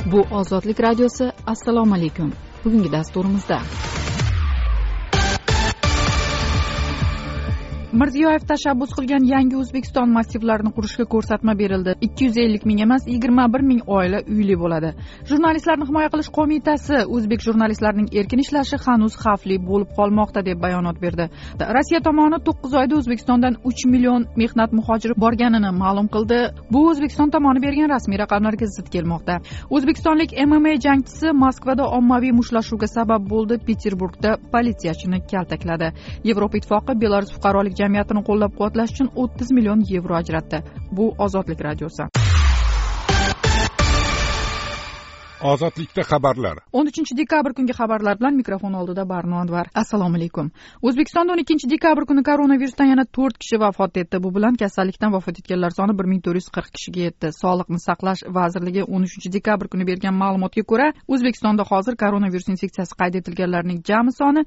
Bu Ozodlik radiosi. Assalomu alaykum. Bugungi dasturimizda Mirziyoyev tashabbus qilgan yangi O'zbekiston massivlarini qurishga ko'rsatma berildi. 250 ming emas, 21 ming oila uyli bo'ladi. Jurnalistlarni himoya qilish qo'mitasi o'zbek jurnalistlarining erkin ishlashi hanuz xavfli bo'lib qolmoqda deb bayonot berdi. Rossiya tomoni 9 oyda O'zbekistondan 3 million mehnat muhojiri borganini ma'lum qildi. Bu O'zbekiston tomoni bergan rasmiy raqamlarga zid kelmoqda. O'zbekistonlik MMA jangchisi Moskvada ommaviy mushtlashuvga sabab bo'ldi. Peterburgda politsiyachini kaltakladi. Yevropa Ittifoqi Belarus fuqarolik jamiyatini qo'llab-quvvatlash uchun 30 million yevro ajratdi. Bu Ozodlik radiosi. Ozodlikda xabarlar. 13-dekabr kungi xabarlar bilan mikrofon oldida Barno Anvar. Assalomu alaykum. O'zbekistonda 12-dekabr kuni koronavirusdan yana 4 kishi vafot etdi. Bu bilan kasallikdan vafot etganlar soni 1440 kishiga yetdi. Sog'liqni saqlash vazirligi 13-dekabr kuni bergan ma'lumotga ko'ra, O'zbekistonda hozir koronavirus infeksiyasi qayd etilganlarning jami soni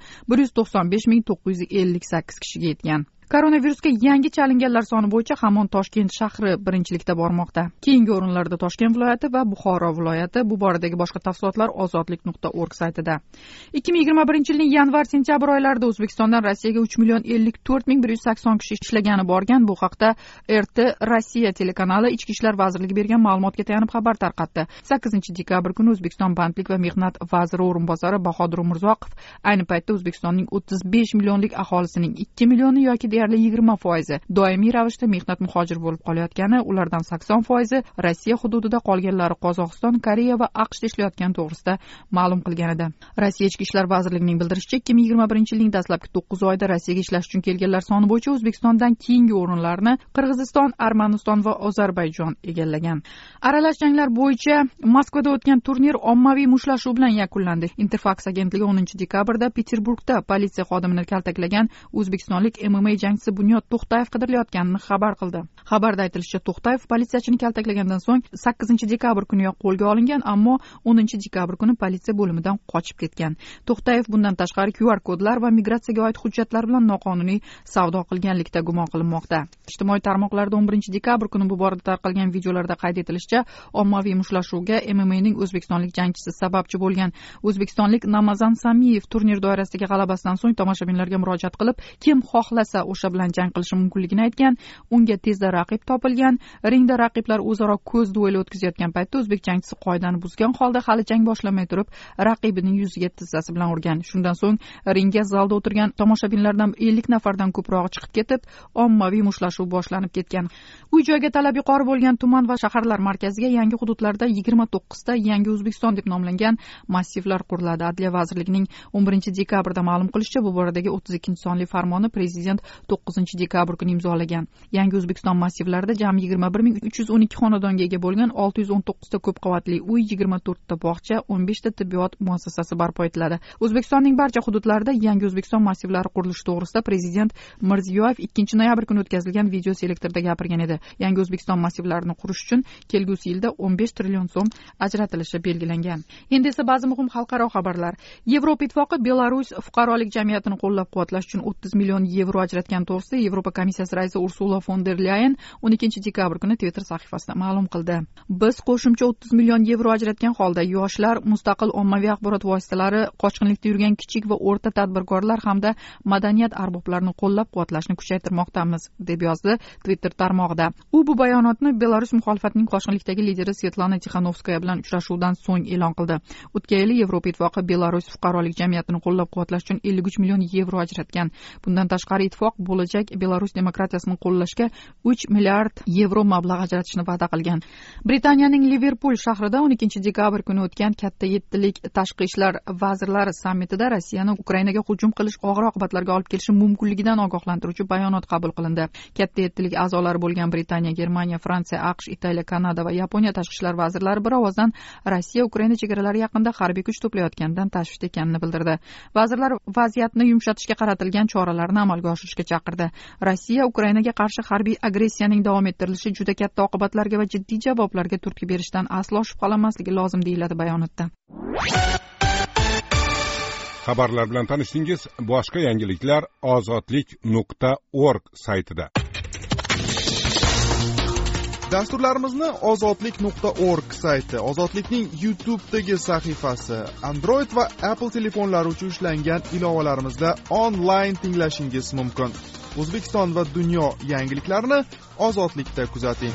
195.958 kishiga yetgan. Koronavirusga yangi chalinganlar soni bo'yicha hamon Toshkent shahri birinchilikda bormoqda. Keyingi o'rinlarda Toshkent viloyati va Buxoro viloyati. Bu boradagi boshqa tafsilotlar ozodlik.org saytida. 2021-yilning yanvar-sentyabr oylarida O'zbekistondan Rossiyaga 3 million 54 ming 180 kishi ishlagani borgan. Bu haqda RT Rossiya telekanali Ichki ishlar vazirligi bergan ma'lumotga tayanib xabar tarqatdi. 8-dekabr kuni O'zbekiston bandlik va mehnat vaziri o'rinbosari Bahodir Umurzoqov ayni paytda O'zbekistonning 35 millionlik aholisining 2 millioni yoki deyarli 20% doimiy ravishda mehnat muhojir bo'lib qolayotgani, ulardan 80% Rossiya hududida, qolganlari Qozog'iston, Koreya va AQShda ishlayotgani to'g'risida ma'lum qilgan edi. Rossiya Ichki ishlar vazirligining bildirishicha, 2021-yilning dastlabki 9 oyida Rossiyaga ishlash uchun kelganlar soni bo'yicha O'zbekistondan keyingi o'rinlarni Qirg'iziston, Armaniston va Ozarbayjon egallagan. Aralash janglar bo'yicha Moskvada o'tgan turnir ommaviy mushtlashuv bilan yakunlandi. Interfax agentligi 10-dekabrda Peterburgda politsiya xodimini kaltaklagan o'zbekistonlik MMA jangchisi Bunyod To'xtayev qidirilayotganini xabar qildi. Xabarda aytilishicha, To'xtayev politsiyachini kaltaklagandan so'ng 8-dekabr kuniyoq qo'lga olingan, ammo 10-dekabr kuni politsiya bo'limidan qochib ketgan. To'xtayev bundan tashqari QR kodlar va migratsiyaga oid hujjatlar bilan noqonuniy savdo qilganlikda gumon qilinmoqda. Ijtimoiy tarmoqlarda 11-dekabr kuni bu borada tarqalgan videolarda qayd etilishicha, ommaviy mushtlashuvga MMAning o'zbekistonlik jangchisi sababchi bo'lgan. O'zbekistonlik Namazan Samiyev turnir doirasidagi g'alabasidan so'ng tomoshabinlarga murojaat qilib, kim xohlasa o'sha bilan jang qilishi mumkinligini aytgan. Unga tezda raqib topilgan. Ringda raqiblar o'zaro ko'z dueli o'tkazayotgan paytda o'zbek jangchisi qoidani buzgan holda hali jang boshlamay turib raqibining yuziga tizzasi bilan urgan. Shundan so'ng ringga zalda o'tirgan tomoshabinlardan 50 nafardan ko'proq chiqib ketib, ommaviy mushlashuv boshlanib ketgan. Uy-joyga talab yuqori bo'lgan tuman va shaharlar markaziga yangi hududlarda 29 ta yangi O'zbekiston deb nomlangan massivlar quriladi. Adliya vazirligining 11-dekabrda ma'lum qilishicha, bu boradagi 32-sonli farmoni prezident 9-dekabr kuni imzolagan. Yangi O'zbekiston massivlarida jami 21312 xonadonga ega bo'lgan 619 ta ko'p qavatli uy, 24 ta bog'cha, 15 ta tibbiyot muassasasi barpo etiladi. O'zbekistonning barcha hududlarida yangi O'zbekiston massivlari qurilishi to'g'risida prezident Mirziyoyev 2-noyabr kuni o'tkazilgan video selektorda gapirgan edi. Yangi O'zbekiston massivlarini qurish uchun kelgusi yilda 15 trillion so'm ajratilishi belgilangan. Endi esa ba'zi muhim xalqaro xabarlar. Yevropa Ittifoqi Belarus fuqarolik jamiyatini qo'llab-quvvatlash uchun 30 million yevro ajratgan to'g'risida Yevropa komissiyasi raisi Ursula von der Leyen 12-dekabr kuni Twitter sahifasida ma'lum qildi. Biz qo'shimcha 30 million yevro ajratgan holda yoshlar, mustaqil ommaviy axborot vositalari, qochqinlikda yurgan kichik va o'rta tadbirkorlar hamda madaniyat arboblarini qo'llab-quvvatlashni kuchaytirmoqdamiz, deb yozdi Twitter tarmog'ida. U bu bayonotni Belarus muxolifatining qochqinlikdagi lideri Svetlana Tixanovskaya bilan uchrashuvdan so'ng e'lon qildi. O'tgan yili Yevropa Ittifoqi Belarus fuqarolik jamiyatini qo'llab-quvvatlash uchun 53 million yevro ajratgan. Bundan tashqari ittifoq bo'lajak Belarus demokratiyasini qo'llashga 3 milliard yevro mablag' ajratishni va'da qilgan. Britaniyaning Liverpul shahrida 12-dekabr kuni o'tgan katta yettilik tashqi ishlar vazirlari sammitida Rossiyani Ukrainaga hujum qilish og'ir oqibatlarga olib kelishi mumkinligidan ogohlantiruvchi bayonot qabul qilindi. Katta yettilik a'zolari bo'lgan Britaniya, Germaniya, Fransiya, AQSh, Italiya, Kanada va Yaponiya tashqi ishlar vazirlari bir ovozdan Rossiya Ukraina chegaralari yaqinida harbiy kuch to'playotganidan tashvishda ekanini bildirdi. Vazirlar vaziyatni yumshatishga qaratilgan choralarni amalga oshirishga chaqirdi. Rossiya Ukrainaga qarshi harbiy agressiyaning davom ettirilishi juda katta oqibatlarga va jiddiy javoblarga turtki berishdan aslo shubhalanmasligi lozim, deyiladi bayonotda. Xabarlar bilan tanishdingiz. Boshqa yangiliklar ozodlik.org saytida. Dasturlarimizni ozodlik.org sayti, Ozodlikning YouTube'dagi sahifasi, Android va Apple telefonlari uchun ishlangan ilovalarimizda onlayn tinglashingiz mumkin. O'zbekiston va dunyo yangiliklarini Ozodlikda kuzating.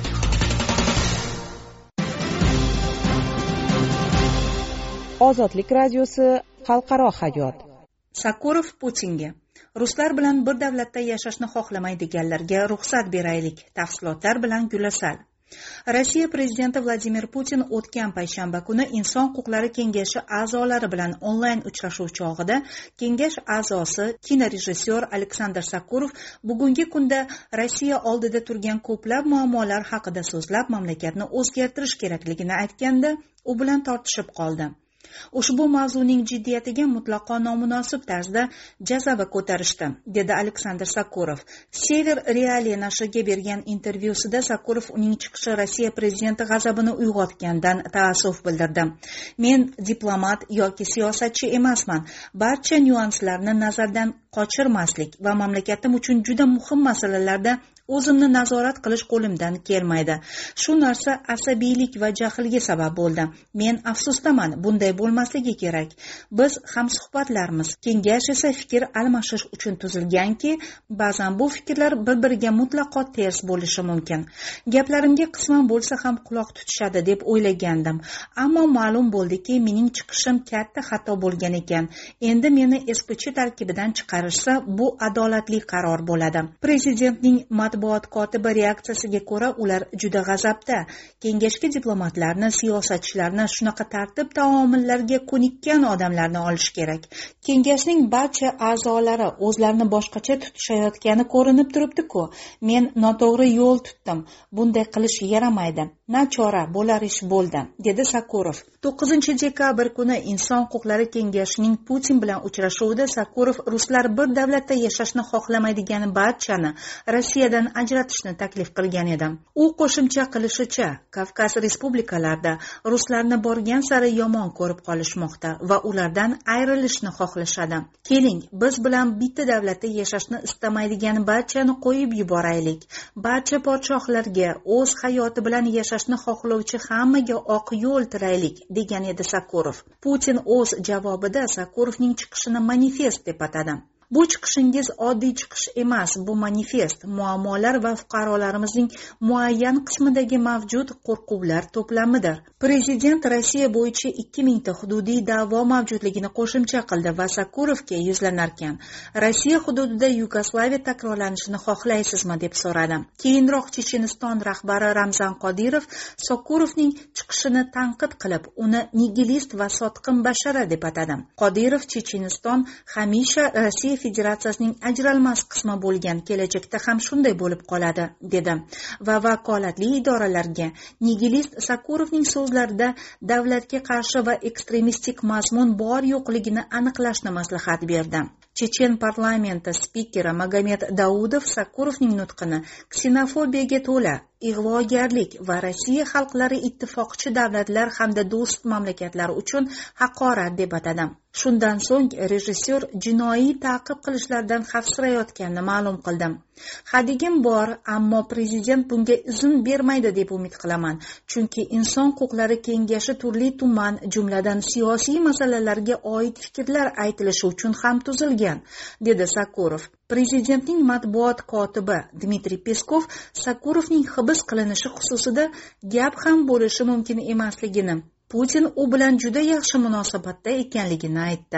Ozodlik radiosi xalqaro hayot. Sakurov Putinga: ruslar bilan bir davlatda yashashni xohlamaydiganlarga ruxsat beraylik. Tafsilotlar bilan Gulasal. Rossiya prezidenti Vladimir Putin o'tgan payshanba kuni Inson huquqlari kengashi a'zolari bilan onlayn uchrashuv chog'ida kengash a'zosi kinorejissyor Aleksandr Sakurov bugungi kunda Rossiya oldida turgan ko'plab muammolar haqida so'zlab, mamlakatni o'zgartirish kerakligini aytganda, u bilan tortishib qoldi. Ushbu mavzuning jiddiyatiga mutlaqo nomunosib tarzda jazava ko'tarishdi, dedi Aleksandr Sakurov. Sever Realiya nashriga bergan intervyusida Sakurov uning chiqishi Rossiya prezidenti g'azabini uyg'otgandan taassuf bildirdi. Men diplomat yoki siyosatchi emasman. Barcha nyuanslarni nazardan qochirmaslik va mamlakatim uchun juda muhim masalalarda o'zimni nazorat qilish qo'limdan kelmaydi. Shu narsa asabiylik va jahlga sabab bo'ldi. Men afsusdaman, bunday bo'lmasligi kerak. Biz hamsuhbatlarmiz. Kengash esa fikr almashish uchun tuzilganki, ba'zan bu fikrlar bir-biriga mutlaqo ters bo'lishi mumkin. Gaplarimga qisman bo'lsa ham quloq tutishadi deb o'ylagandim. Ammo ma'lum bo'ldiki, mening chiqishim katta xato bo'lgan ekan. Endi meni SPC tarkibidan chiqarishsa, bu adolatli qaror bo'ladi. Prezidentning matbuot kotibi reaksiyasiga ko'ra, ular juda g'azabda. Kengashga diplomatlarni, siyosatchilarni, shunaqa tartib taomillarga ko'nikkan odamlarni olish kerak. Kengashning barcha a'zolari o'zlarini boshqacha tutishayotgani ko'rinib turibdi-ku. Men noto'g'ri yo'l tutdim. Bunday qilish yaramaydi. Nachora, bo'lar ish bo'ldi, dedi Sakurov. 9-dekabr kuni Inson huquqlari kengashining Putin bilan uchrashuvida Sakurov ruslar bir davlatda yashashni xohlamaydigani barchani Rossiyadan ajratishni taklif qilgan edi. U qo'shimcha qilishicha, Kavkaz respublikalarida ruslarni borgan sari yomon ko'rib qolishmoqda va ulardan ayrilishni xohlashadi. Keling, biz bilan bitta davlatda yashashni istamaydigan barchani qo'yib yuboraylik. Barcha podshohlarga o'z hayoti bilan yashashni xohlovchi hammaga oq yo'l tilaylik, degan edi Sakurov. Putin o'z javobida Sakurovning chiqishini manifest deb atadi. Bu chiqishingiz oddiy chiqish emas, bu manifest, muammolar va fuqarolarimizning muayyan qismidagi mavjud qo'rquvlar to'plamidir. Prezident Rossiya bo'yicha 2000 ta hududiy da'vo mavjudligini qo'shimcha qildi va Sakurovga yuzlanarkan: Rossiya hududida Yugoslaviya takrorlanishini xohlaysizmi deb so'radi. Keyinroq Checheniston rahbari Ramzan Qodirov Sakurovning chiqishini tanqid qilib, uni nigilist va sotqin bashara deb atadi. Qodirov Checheniston hamisha Rossiya Federatsiyasining ajralmas qismi bo'lgan, kelajakda ham shunday bo'lib qoladi, dedi va vakolatli idoralarga nigilist Sakurovning so'zlarida davlatga qarshi va ekstremistik mazmun bor yo'qligini aniqlashni maslahat berdi. Chechen parlamenti spikeri Magomed Daudov Sakurovning nutqini ksenofobiyaga to'la, ig'vogarlik va Rossiya xalqlari ittifoqchi davlatlar hamda do'st mamlakatlar uchun haqorat deb atadi. Shundan so'ng rejissyor jinoiy ta'qib qilishlardan xavfsirayotganini ma'lum qildi. Hadigim bor, ammo prezident bunga izn bermaydi deb umid qilaman, chunki Inson huquqlari kengashi turli tuman, jumladan siyosiy masalalarga oid fikrlar aytilishi uchun ham tuzilgan, dedi Sakurov. Prezidentning matbuot kotibi Dmitriy Peskov Sakurovning hibs qilinishi xususida gap ham bo'lishi mumkin emasligini, Putin u bilan juda yaxshi munosabatda ekanligini aytdi.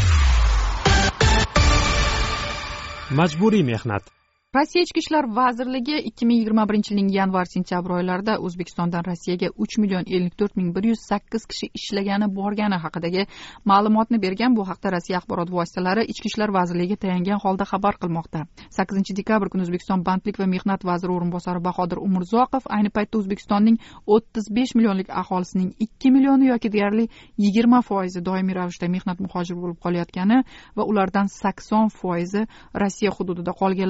Majburiy mehnat. Rossiya Ichki ishlar vazirligi 2021-yilning yanvar-sentyabr oylarida O'zbekistondan Rossiyaga 3,54,108 kishi ishlagani borgani haqidagi ma'lumotni bergan. Bu haqda Rossiya axborot vositalari Ichki ishlar vazirligiga tayangan holda xabar qilmoqda. 8-dekabr kuni O'zbekiston bandlik va mehnat vaziri o'rinbosari Bahodir Umurzoqov ayni paytda O'zbekistonning 35 millionlik aholisining 2 millioni yoki deyarli 20% doimiy ravishda mehnat muhojiri bo'lib qolayotgani va ulardan 80% Rossiya hududida qolganlari Qozog'iston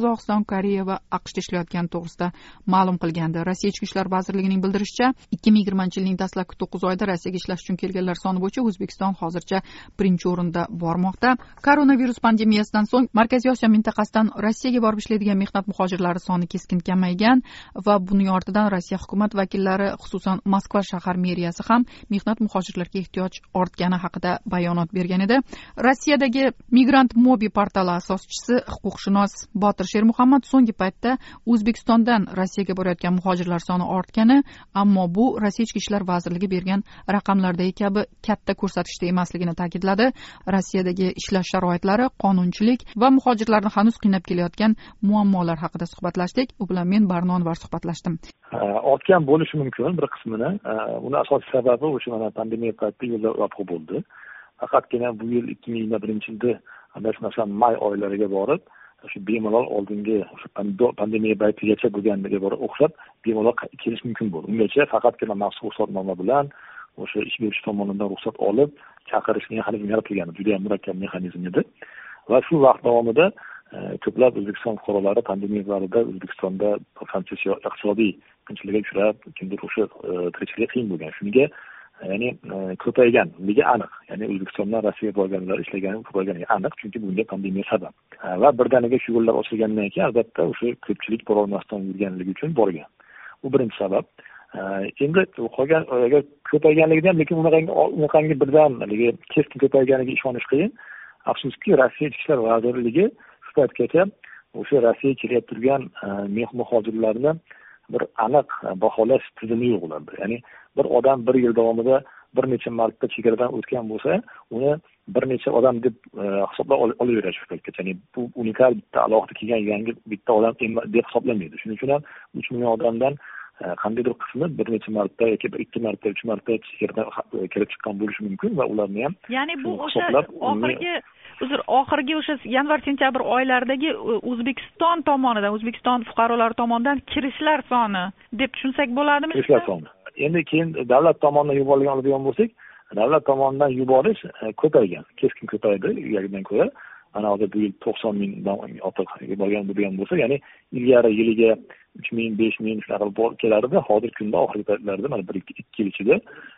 Qozog'iston, Koreya va AQShda ishlayotgani to'g'risida ma'lum qilgandi. Rossiya Ichki ishlar vazirligining bildirishicha, 2020-yilning dastlabki 9 oyida Rossiyaga ishlash uchun kelganlar soni bo'yicha O'zbekiston hozircha birinchi o'rinda bormoqda. Koronavirus pandemiyasidan so'ng Markaziy Osiyo mintaqasidan Rossiyaga borib ishlaydigan mehnat muhojirlari soni keskin kamaygan va buning ortidan Rossiya hukumat vakillari, xususan Moskva shahar meriyasi ham mehnat muhojirlarga ehtiyoj ortgani haqida bayonot bergan edi. Rossiyadagi Migrant Mobi portali asoschisi huquqshunos Botir Shermuhammad so'nggi paytda O'zbekistondan Rossiyaga borayotgan muhojirlar soni ortgani, ammo bu Rossiya Ichki ishlar vazirligi bergan raqamlardagi kabi katta ko'rsatkichda emasligini ta'kidladi. Rossiyadagi ishlash sharoitlari, qonunchilik va muhojirlarni hanuz qiynab kelayotgan muammolar haqida suhbatlashdik. U bilan men Barno Anvar suhbatlashdim. Ortgan bo'lishi mumkin bir qismini. Uni asosiy sababi o'sha mana pandemiya paytida yo'llar yopiq bo'ldi. Faqatgina bu yil 2021-yilda adashmasam may oylariga borib, shu bemalol oldingi o'sha pandemiya paytigacha bo'lganiga o'xshab bemalol kelish mumkin bo'ldi. Ungacha faqatgina maxsus ruxsatnoma bilan o'sha ish beruvchi tomonidan ruxsat olib chaqirish mexanizmi yaratilgan. Juda ham murakkab mexanizm edi. Va shu vaqt davomida ko'plab O'zbekiston fuqarolari pandemiya davrida O'zbekistonda qancha iqtisodiy qiyinchilikka uchrab, kimdir o'sha tirikchilik qiyin bo'lgan. Shunga ya'ni ko'payganligi aniq. Ya'ni O'zbekistondan Rossiyaga borganlar ishlagani ko'payganiga aniq, chunki bunga pandemiya sabab. Va birdaniga shu yo'llar ochilgandan keyin albatta o'sha ko'pchilik borolmasdan yurganligi uchun borgan. Bu birinchi sabab. Endi qolgan agar ko'payganligidan, lekin unaqangi birdanligi keskin ko'payganiga ishonish qiyin. Afsuski, Rossiya Ichki ishlar vazirligi shu paytgacha o'sha Rossiyaga kelib turgan muhojirlarni bir aniq baholash tizimi yo'q ularda. Ya'ni bir odam bir yil davomida bir necha marta chegaradan o'tgan bo'lsa, uni bir necha odam deb hisoblab olaveradi shu paytgacha. Ya'ni bu unikal bitta alohida kelgan yangi bitta odam deb hisoblanmaydi. Shuning uchun ham 3 million odamdan qandaydir qismi bir necha marta yoki 2 marta, 3 marta chegaradan kirib chiqqan bo'lishi mumkin va ularni ham, ya'ni bu o'sha oxirgi o'sha yanvar-sentyabr oylaridagi O'zbekiston tomonidan, O'zbekiston fuqarolari tomonidan kirishlar soni deb tushunsak bo'ladimi? Kirishlar soni. Endi keyin davlat tomonidan yuborilgan oladigan bo'lsak, davlat tomonidan yuborish ko'paygan, keskin ko'paydi ilgaridan ko'ra. Mana hozir bu yil 90 mingdan ortiq bo'lgan bo'lsa, ya'ni ilgari yiliga 3 ming, 5 ming shunaqa kelardi. Hozir kunda oxirgi paytlarda mana 1-2 yil ichida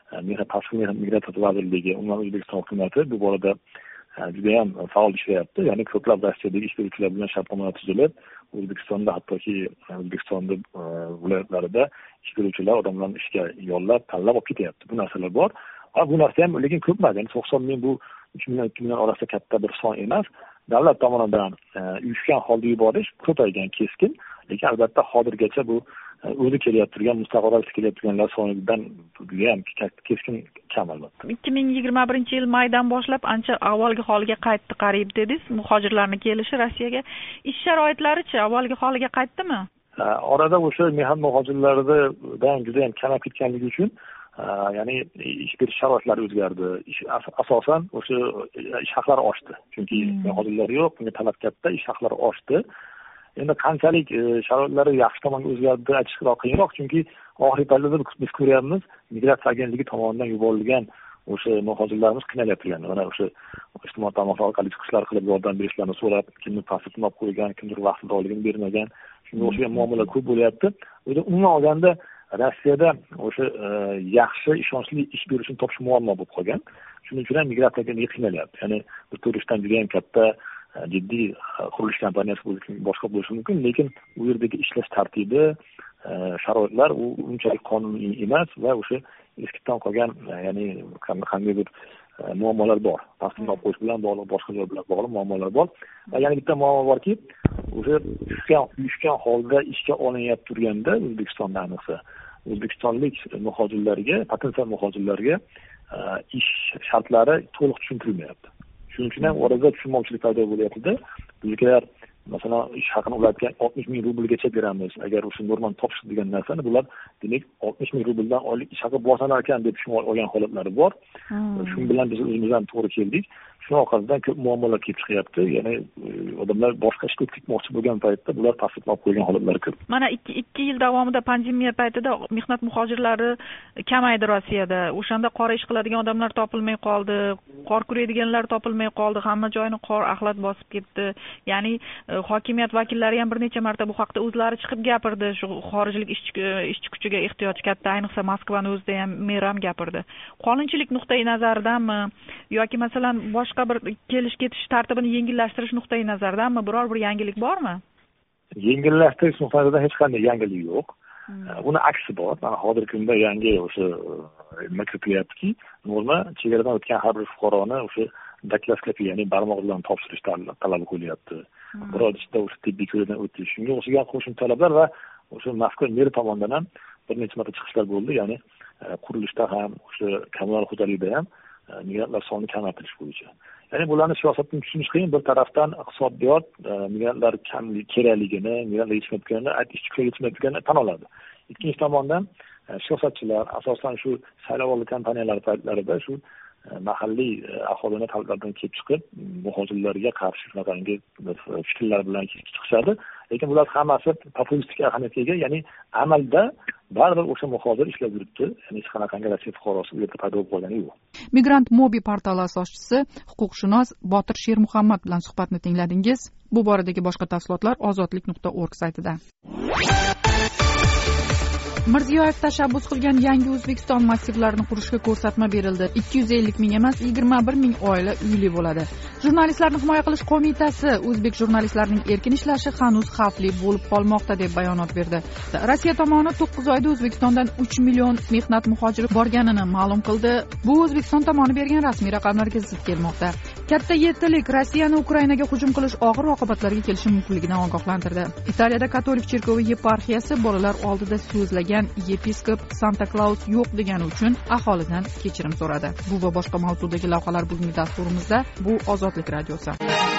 Mehnat migratsiya vazirligi, umuman O'zbekiston hukumati bu borada juda ham faol ishlayapti. Ya'ni ko'plab Rossiyadagi ish beruvchilar bilan shartnomalar tuzilib, O'zbekistonda hattoki O'zbekistonda viloyatlarida ish beruvchilar odamlarni ishga yollab, tanlab olib ketyapti. Bu narsalar bor. Bu narsa ham lekin ko'p emas. Ya'ni 90 ming bu 3 million 2 million orasida katta bir son emas. Davlat tomonidan uyushgan holda yuborish ko'paygan keskin, lekin albatta hozirgacha bu o'zi kelayotgan turgan mustaqil kelayotganlar sonidan juda ham keskin kam albatta. 2021-yil maydan boshlab ancha avvalgi holiga qaytdi qariyb dedingiz. Muhojirlarning kelishi Rossiyaga ish sharoitlari-chi avvalgi holiga qaytdimi? Orada o'sha mehnat muhojirlaridan juda ham kamab ketganligi uchun ya'ni ish berish sharoitlari o'zgardi. Asosan o'sha ish haqlari oshdi. Chunki muhojirlar yo'q, bunga talab katta, ish haqlari oshdi. Endi qanchalik sharoitlari yaxshi tomonga o'zgardi aytish qiyinroq, chunki oxirgi paytlarda biz ko'ryapmiz, migratsiya agentligi tomonidan yuborilgan o'sha muhojirlarimiz qiynalyapti. Mana o'sha ijtimoiy tarmoqlar orqali chiqishlar qilib yordam berishlarini so'rab, kimni pasportini olib qo'ygan, kimdir vaqtida oyligini bermagan, shunga o'xshagan muammolar ko'p bo'lyapti. Umuman olganda Rossiyada o'sha yaxshi, ishonchli ish beruvchini topish muammo bo'lib qolgan. Shuning uchun ham migratsiya agentligi qiynalyapti. Ya'ni bu turistdan juda ham katta jiddiy qurilish kompaniyasi boshqa bo'lishi mumkin, lekin u yerdagi ishlash tartibi, sharoitlar u unchalik qonuniy emas va o'sha eskidan qolgan, ya'ni qandaydir muammolar bor. Pasport olib qo'yish bilan bog'liq, boshqa joy bilan bog'liq muammolar bor. Va yana bitta muammo borki, o'sha uyushgan holda ishga olinayotib turganda O'zbekistonda ayniqsa o'zbekistonlik muhojirlarga, potensial muhojirlarga ish shartlari to'liq tushuntirilmayapti. Shuning uchun ham orada tushunmovchilik paydo bo'lyapti-da. Bizlar masalan ish haqini ularga 60 ming rublgacha beramiz. Agar o'sha normani topish degan narsani bular demak 60 ming rubldan oylik ish haqi boshlanar ekan deb tushunib olgan holatlari bor. Shuning bilan biz o'zimiz ham to'g'ri keldik. Shuning orqasidan ko'p muammolar kelib chiqyapti. Ya'ni odamlar boshqa ishga o'tmoqchi bo'lgan paytda bular pasport olib qo'ygan holatlari ko'p. Mana 2 yil davomida pandemiya paytida mehnat muhojirlari kamaydi Rossiyada. O'shanda qora ish qiladigan odamlar topilmay qoldi, qor kuraydiganlar topilmay qoldi. Hamma joyni qor axlat bosib ketdi. Ya'ni hokimiyat vakillari ham bir necha marta bu haqda o'zlari chiqib gapirdi. Shu xorijlik ishchi kuchiga ehtiyoj katta, ayniqsa Moskvani o'zida ham mer ham gapirdi. Qonunchilik nuqtai nazaridanmi yoki masalan boshqa bir kelish-ketish tartibini yengillashtirish nuqtai nazaridanmi biror bir yangilik bormi? Yengillashtirish nuqtai nazaridan hech qanday yangilik yo'q. Uni aksi bor. Mana hozirgi kunda yangi o'sha nima kirilyaptiki, norma chegaradan o'tgan har bir fuqaroni o'sha dakloskopiya, ya'ni barmoq bilan topshirish talabi qo'yilyapti. Biror ishda o'sha tibbiy ko'rikdan o'tish, shunga o'xshagan qo'shimcha talablar va o'sha Moskva meri tomonidan ham bir necha marta chiqishlar bo'ldi, ya'ni qurilishda ham, o'sha kommunal xo'jalikda ham migrantlar sonini kamaytirish bo'yicha. Ya'ni bularni siyosatdan tushunish qiyin. Bir tarafdan iqtisodiyot migrantlar kerakligini, migrantlar yetishmayotganini, yetishmayotganini tan oladi. Ikkinchi tomondan siyosatchilar asosan shu saylovoldi kampaniyalar paytlarida shu mahalliy aholini talablardan kelib chiqib, muhojirlarga qarshi shunaqangi fikrlar bilan chiqishadi. Lekin bular hammasi populistik ahamiyatga ega, ya'ni amalda baribir o'sha muhojir ishlab yuribdi. Ya'ni hech qanaqangi Rossiya fuqarosi u yerda paydo bo'lib qolgani yo'q. Migrant Mobi portali asoschisi, huquqshunos Botir Shermuhammad bilan suhbatni tingladingiz. Bu boradagi boshqa tafsilotlar ozodlik.org saytida. Mirziyoyev tashabbus qilgan yangi O'zbekiston massivlarini qurishga ko'rsatma berildi. 250 ming emas, 21 ming oila uyli bo'ladi. Jurnalistlarni himoya qilish qo'mitasi o'zbek jurnalistlarining erkin ishlashi hanuz xavfli bo'lib qolmoqda deb bayonot berdi. Rossiya tomoni 9 oyda O'zbekistondan 3 million mehnat muhojiri borganini ma'lum qildi. Bu O'zbekiston tomoni bergan rasmiy raqamlarga zid kelmoqda. Katta yettilik Rossiyani Ukrainaga hujum qilish og'ir oqibatlarga kelishi mumkinligidan ogohlantirdi. Italiyada katolik cherkovi yeparxiyasi bolalar oldida so'zlagan yepiskop Santa Claus yo'q degani uchun aholidan kechirim so'radi. Bu va boshqa mavzudagi lavhalar bugungi dasturimizda. Bu Ozodlik radiosi.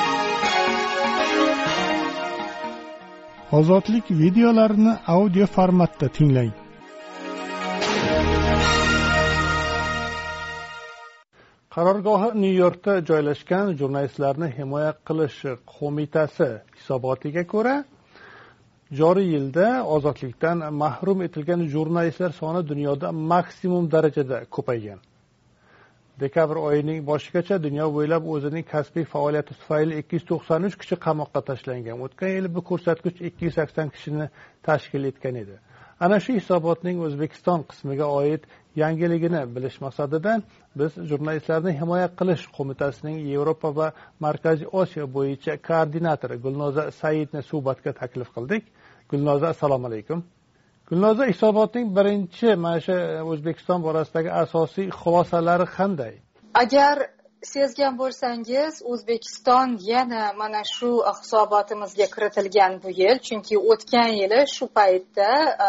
Ozodlik videolarini audio formatda tinglang. Qarorgohi Nyu-Yorkda joylashgan jurnalistlarni himoya qilish qo'mitasi hisobotiga ko'ra, joriy yilda ozodlikdan mahrum etilgan jurnalistlar soni dunyoda maksimum darajada ko'paygan. Dekabr oyining boshigacha dunyo bo'ylab o'zining kasbiy faoliyati tufayli 293 kishi qamoqqa tashlangan. O'tgan yil bu ko'rsatkich 280 kishini tashkil etgan edi. Ana shu hisobotning O'zbekiston qismiga oid yangiligini bilish maqsadidan biz jurnalistlarni himoya qilish qo'mitasining Yevropa va Markaziy Osiyo bo'yicha koordinatori Gulnoza Saidni suhbatga taklif qildik. Gulnoza, assalomu alaykum. Gulnoza, hisobotning birinchi mana shu O'zbekiston borasidagi asosiy xulosalari qanday? Agar sezgan bo'lsangiz, O'zbekiston yana mana shu hisobotimizga kiritilgan bu yil, chunki o'tgan yili shu paytda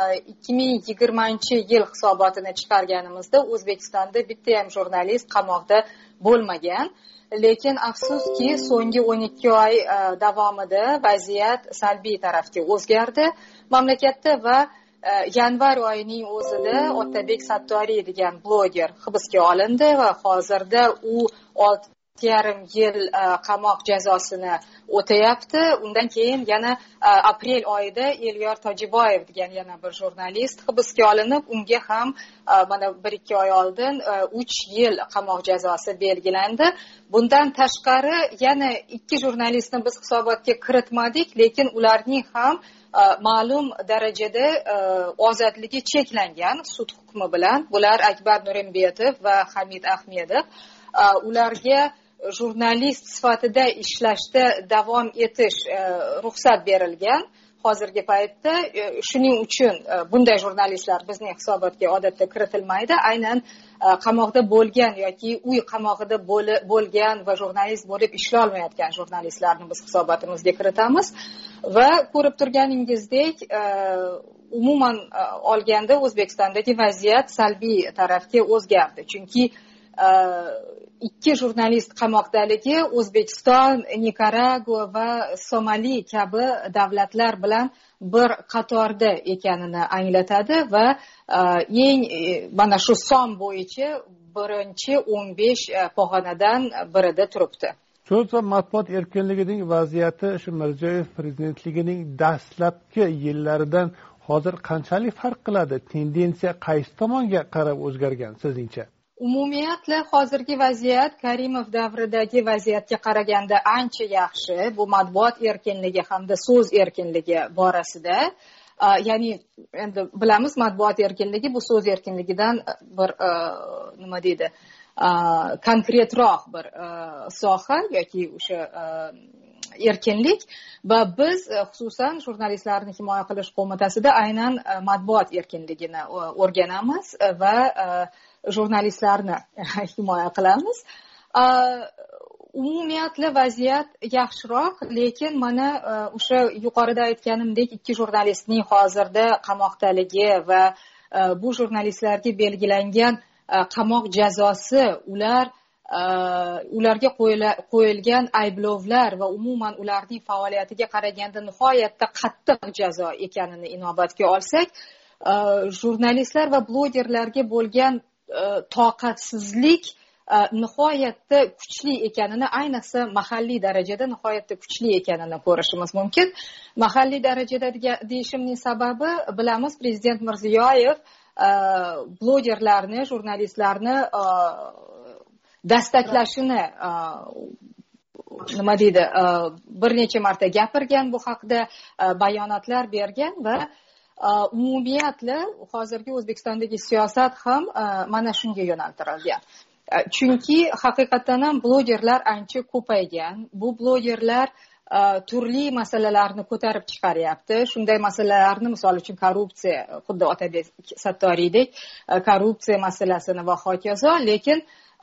2020-yil hisobotini chiqarganimizda O'zbekistonda bitta ham jurnalist qamoqda bo'lmagan. Lekin afsuski so'nggi 12 oy davomida vaziyat salbiy tarafga o'zgardi mamlakatda va yanvar oyining o'zida Otabek Sattoriy degan bloger hibsga olindi va hozirda u 6,5 yil qamoq jazosini o'tayapti. Undan keyin yana aprel oyida Elyor Tojiboyev degan yana bir jurnalist hibsga olinib, unga ham mana 1-2 oy oldin 3 yil qamoq jazosi belgilandi. Bundan tashqari yana 2 jurnalistni biz hisobotga kiritmadik, lekin ularning ham ma'lum darajada ozodligi cheklangan sud hukmi bilan. Bular Akbar Nurimbetov va Hamid Ahmedov. Ularga jurnalist sifatida ishlashda davom etish ruxsat berilgan hozirgi paytda. Shuning uchun bunday jurnalistlar bizning hisobotga odatda kiritilmaydi. Aynan qamoqda bo'lgan yoki uy qamoqida bo'lgan va jurnalist bo'lib ishlay olmayotgan jurnalistlarni biz hisobotimizga kiritamiz. Va ko'rib turganingizdek, umuman olganda O'zbekistondagi vaziyat salbiy tarafga o'zgardi. Chunki 2 jurnalist qamoqdaligi O'zbekiston, Nikaragua va Somali kabi davlatlar bilan bir qatorda ekanini anglatadi va eng mana shu son bo'yicha birinchi 15 pog'onadan birida turibdi. So'z va matbuot erkinligining vaziyati shu Mirziyoyev prezidentligining dastlabki yillaridan hozir qanchalik farq qiladi? Tendensiya qaysi tomonga qarab o'zgargan sizningcha? umumiyatla hozirgi vaziyat Karimov davridagi vaziyatga qaraganda ancha yaxshi. Bu matbuot erkinligi hamda so'z erkinligi borasida. Ya'ni endi bilamiz, matbuot erkinligi bu so'z erkinligidan bir nima deydi, konkretroq bir soha yoki o'sha erkinlik va biz xususan jurnalistlarni himoya qilish qo'mitasida aynan matbuot erkinligini o'rganamiz va jurnalistlarni himoya qilamiz. Umumiyatla vaziyat yaxshiroq, lekin mana o'sha yuqorida aytganimdek, 2 jurnalistning hozirda qamoqdaligi va bu jurnalistlarga belgilangan qamoq jazosi, ularga qo'yilgan ayblovlar va umuman ularning faoliyatiga qaraganda nihoyatda qattiq jazo ekanini inobatga olsak, jurnalistlar va blogerlarga bo'lgan toqatsizlik nihoyatda kuchli ekanini, ayniqsa mahalliy darajada nihoyatda kuchli ekanini ko'rishimiz mumkin. Mahalliy darajada deyishimning sababi, bilamiz, prezident Mirziyoyev blogerlarni, jurnalistlarni dastaklashini nima deydi, bir necha marta gapirgan, bu haqda bayonotlar bergan va umumiyatla hozirgi O'zbekistondagi siyosat ham mana shunga yo'naltirilgan. Chunki haqiqatan ham blogerlar ancha ko'paygan. Bu blogerlar turli masalalarni ko'tarib chiqaryapti. Shunday masalalarni, misol uchun korrupsiya, xuddi Otabek Sattoriydek korrupsiya masalasini va hokazo. Lekin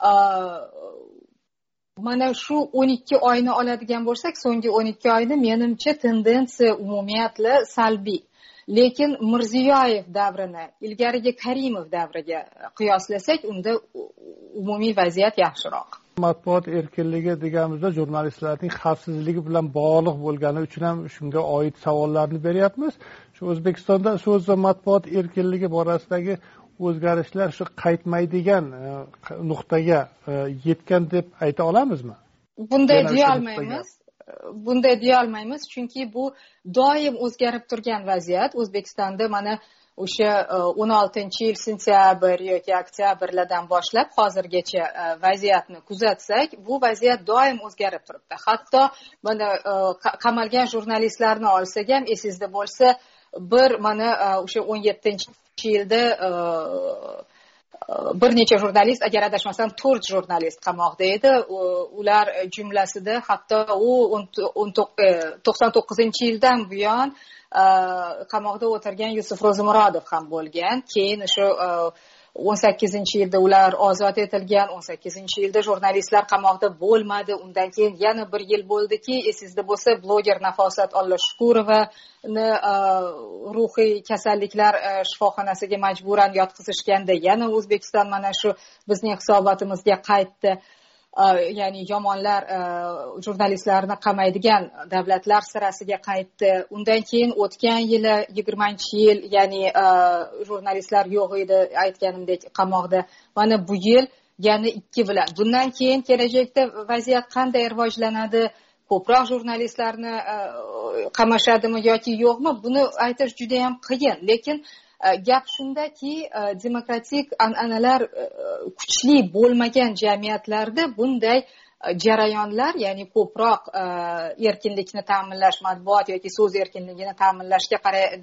mana shu 12 oyni oladigan bo'lsak, so'nggi 12 oyni menimcha tendensiya umumiyatla salbiy. Lekin Mirziyoyev davrini ilgarigi Karimov davriga qiyoslasak, unda umumiy vaziyat yaxshiroq. Matbuot erkinligi deganimizda jurnalistlarning xavfsizligi bilan bog'liq bo'lgani uchun ham shunga oid savollarni beryapmiz. Shu O'zbekistonda so'z va matbuot erkinligi borasidagi o'zgarishlar shu qaytmaydigan nuqtaga yetgan deb ayta olamizmi? Bunday deya olmaymiz, chunki bu doim o'zgarib turgan vaziyat. O'zbekistonda mana o'sha 16-yil sentyabr yoki oktyabrlardan boshlab hozirgacha vaziyatni kuzatsak, bu vaziyat doim o'zgarib turibdi. Hatto mana qamalgan jurnalistlarni olsak ham, esingizda bo'lsa, mana o'sha 17-yilda bir necha jurnalist, agar adashmasam 4 jurnalist qamoqda edi. Ular jumlasida hatto u 99-yildan buyon qamoqda o'tirgan Yusuf Ro'zimurodov ham bo'lgan. Keyin o'sha 18-yilda ular ozod etilgan, 18-yilda jurnalistlar qamoqda bo'lmadi. Undan keyin yana 1 yil bo'ldiki, esingizda bo'lsa, bloger Nafosat Ollashukurovani ruhiy kasalliklar shifoxonasiga majburan yotqizishganda yana O'zbekiston mana shu bizning hisobotimizga qaytdi. Ya'ni yomonlar jurnalistlarni qamaydigan davlatlar sirasiga qaytdi. Undan keyin o'tgan yili 20-yil, ya'ni jurnalistlar yo'q edi, aytganimdek qamoqda. Mana bu yil yana 2 bilan. Bundan keyin kelajakda vaziyat qanday rivojlanadi? Ko'proq jurnalistlarni qamashadimi yoki yo'qmi? Buni aytish juda ham qiyin. Lekin gap shundaki, demokratik an'analar kuchli bo'lmagan jamiyatlarda bunday jarayonlar, ya'ni ko'proq erkinlikni ta'minlash, matbuot yoki so'z erkinligini ta'minlashga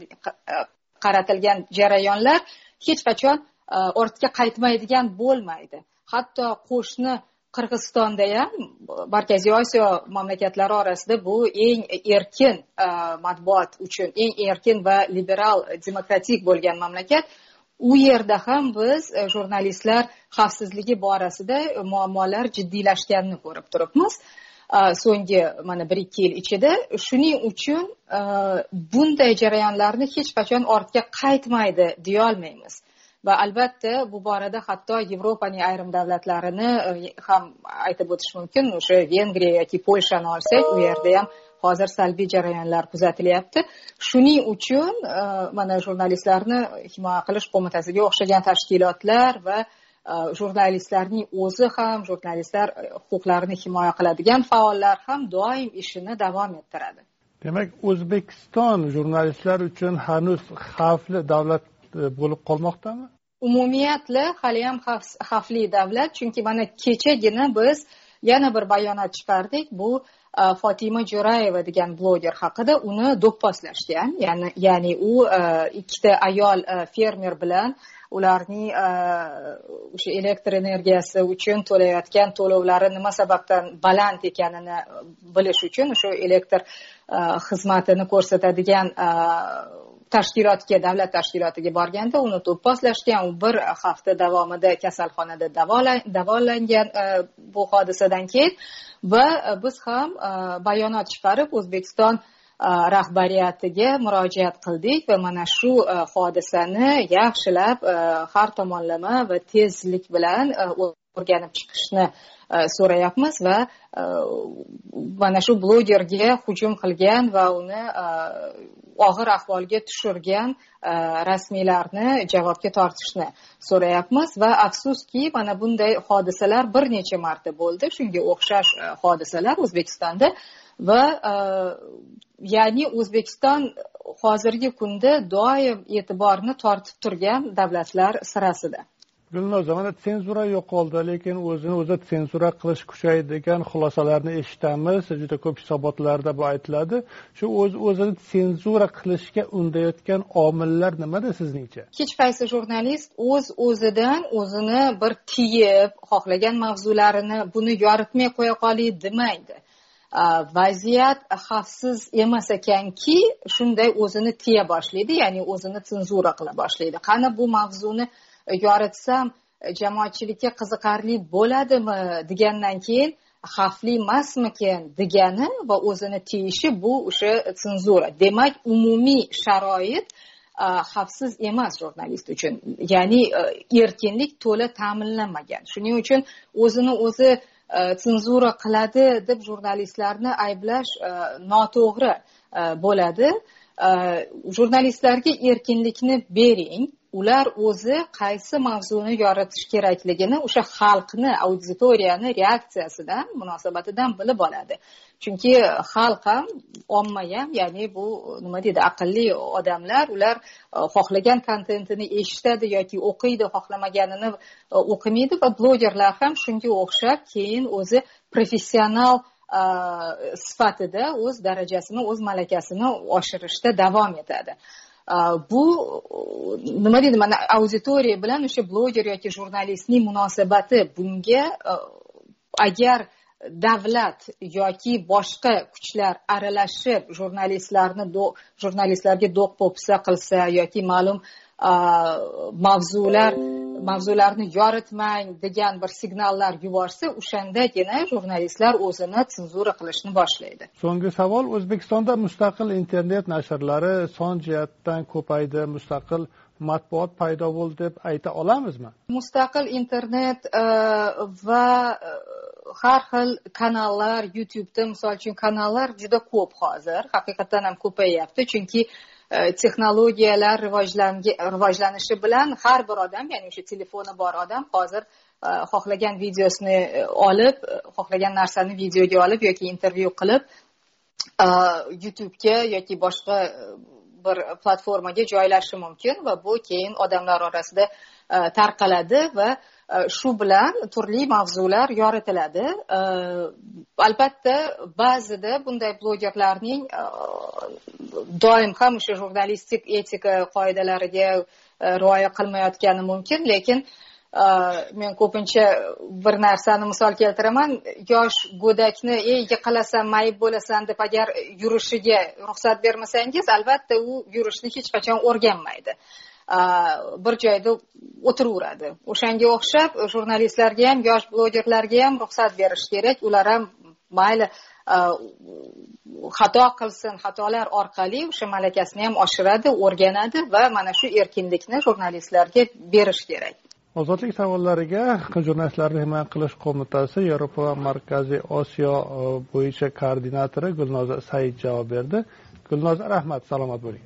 qaratilgan jarayonlar hech qachon ortga qaytmaydigan bo'lmaydi. Hatto qo'shni Qirg'izistonda ham, Markaziy Osiyo mamlakatlari orasida bu eng erkin matbuot uchun, eng erkin va liberal, demokratik bo'lgan mamlakat. U yerda ham biz jurnalistlar xavfsizligi borasida muammolar jiddiylashganini ko'rib turibmiz. So'nggi mana 1-2 yil ichida. Shuning uchun bunday jarayonlarni hech qachon ortga qaytmaydi deya olmaymiz. Va albatta bu borada hatto Yevropaning ayrim davlatlarini ham aytib o'tish mumkin. O'sha Vengriya yoki Polshani olsak, u yerda ham hozir salbiy jarayonlar kuzatilyapti. Shuning uchun mana jurnalistlarni himoya qilish qo'mitasiga o'xshagan tashkilotlar va jurnalistlarning o'zi ham, jurnalistlar huquqlarini himoya qiladigan faollar ham doim ishini davom ettiradi. Demak, O'zbekiston jurnalistlar uchun hanuz xavfli davlat bo'lib qolmoqdami? umumiyatli haliyam xavfli davlat, chunki mana kechagina biz yana bir bayonot chiqardik. Bu Fotima Jo'rayeva degan bloger haqida. Uni do'pposlashgan, ya'ni u ikkita ayol fermer bilan ularning o'sha elektr energiyasi uchun to'layotgan to'lovlari nima sababdan baland ekanini bilish uchun o'sha elektr xizmatini ko'rsatadigan davlat tashkilotiga borganda uni do'pposlashgan. U bir hafta davomida kasalxonada davolangan bu hodisadan keyin. Va biz ham bayonot chiqarib O'zbekiston rahbariyatiga murojaat qildik va mana shu hodisani yaxshilab har tomonlama va tezlik bilan o'rganib chiqishni so'rayapmiz va mana shu blogerga hujum qilgan va uni og'ir ahvolga tushirgan rasmiylarni javobga tortishni so'rayapmiz. Va afsuski mana bunday hodisalar bir necha marta bo'ldi, shunga o'xshash hodisalar O'zbekistonda. Va ya'ni O'zbekiston hozirgi kunda doim e'tiborni tortib turgan davlatlar sirasida. Gulnoza, mana senzura yo'qoldi, lekin o'zi senzura qilish kuchaydi degan xulosalarni eshitamiz. Juda ko'p hisobotlarda bu aytiladi. Shu o'zini senzura qilishga undayotgan omillar nimada sizningcha? Hech qaysi jurnalist o'zidan o'zini bir tiyib, xohlagan mavzularini buni yoritmay qo'ya qolay demaydi. Vaziyat xavfsiz emas ekanki, shunday o'zini tiya boshlaydi, ya'ni o'zini senzura qila boshlaydi. Qani bu mavzuni yoritsam jamoatchilikka qiziqarli bo'ladimi degandan keyin xavfli emasmikin degani va o'zini tiyishi bu o'sha senzura. Demak, umumiy sharoit xavfsiz emas jurnalist uchun. Ya'ni erkinlik to'la ta'minlanmagan. Shuning uchun o'zini o'zi senzura qiladi deb jurnalistlarni ayblash noto'g'ri bo'ladi. Jurnalistlarga erkinlikni bering. Ular o'zi qaysi mavzuni yoritish kerakligini o'sha xalqni, auditoriyani reaksiyasidan, munosabatidan bilib oladi. Chunki xalq ham, omma ham, ya'ni bu nima deydi, aqlli odamlar, ular xohlagan kontentini eshitadi yoki o'qiydi, xohlamaganini o'qimaydi va blogerlar ham shunga o'xshab keyin o'zi professional sifatida o'z darajasini, o'z malakasini oshirishda davom etadi. Bu nima deydi, mana auditoriya bilan o'sha bloger yoki jurnalistning munosabati, bunga agar davlat yoki boshqa kuchlar aralashib jurnalistlarga do'q-po'pisa qilsa yoki ma'lum mavzularni yoritmang degan bir signallar yuborsa, o'shandagina jurnalistlar o'zini senzura qilishni boshlaydi. So'nggi savol, O'zbekistonda mustaqil internet nashrlari son jihatdan ko'paydi, mustaqil matbuot paydo bo'ldi deb ayta olamizmi? Mustaqil internet va har xil kanallar, YouTube'da misol uchun kanallar juda ko'p hozir, haqiqatan ham ko'payyapti, chunki texnologiyalar rivojlanishi bilan har bir odam, ya'ni o'sha telefoni bor odam hozir xohlagan videosini olib, xohlagan narsani videoga olib yoki intervyu qilib YouTube'ga yoki boshqa bir platformaga joylashi mumkin va bu keyin odamlar orasida tarqaladi va shu bilan turli mavzular yoritiladi. Albatta, ba'zida bunday blogerlarning doim ham o'sha jurnalistik etika qoidalariga rioya qilmayotgani mumkin, lekin men ko'pincha bir narsani misol keltiraman. Yosh go'dakni yiqilasan, mayib bo'lasan deb agar yurishiga ruxsat bermasangiz, albatta u yurishni hech qachon o'rganmaydi. Bir joyda o'tiraveradi. O'shanga o'xshab jurnalistlarga ham, yosh blogerlarga ham ruxsat berish kerak. Ular ham mayli xato qilsin, xatolar orqali o'sha malakasini ham oshiradi, o'rganadi va mana shu erkinlikni jurnalistlarga berish kerak. Ozodlik savollariga jurnalistlarni himoya qilish qo'mitasi Yevropa va Markaziy Osiyo bo'yicha koordinatori Gulnoza Said javob berdi. Gulnoza, rahmat, salomat bo'ling.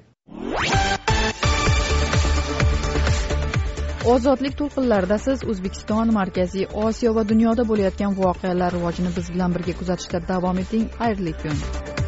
Ozodlik to'lqinlarida siz O'zbekiston, Markaziy Osiyo va dunyoda bo'layotgan voqealar rivojini biz bilan birga kuzatishda davom eting. Xayrli kun.